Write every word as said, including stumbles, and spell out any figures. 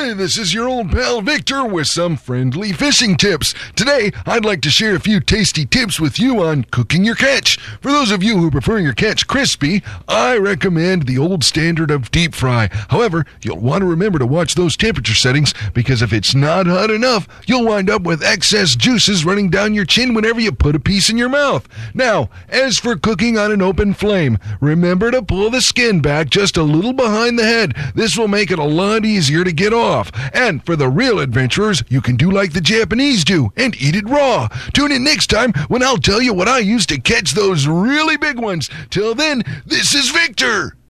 Hi, this is your old pal Victor with some friendly fishing tips. Today, I'd like to share a few tasty tips with you on cooking your catch. For those of you who prefer your catch crispy, I recommend the old standard of deep fry. However, you'll want to remember to watch those temperature settings because if it's not hot enough, you'll wind up with excess juices running down your chin whenever you put a piece in your mouth. Now, as for cooking on an open flame, remember to pull the skin back just a little behind the head. This will make it a lot easier to get off. And for the real adventurers, you can do like the Japanese do and eat it raw. Tune in next time when I'll tell you what I use to catch those really big ones. Till then, this is Victor.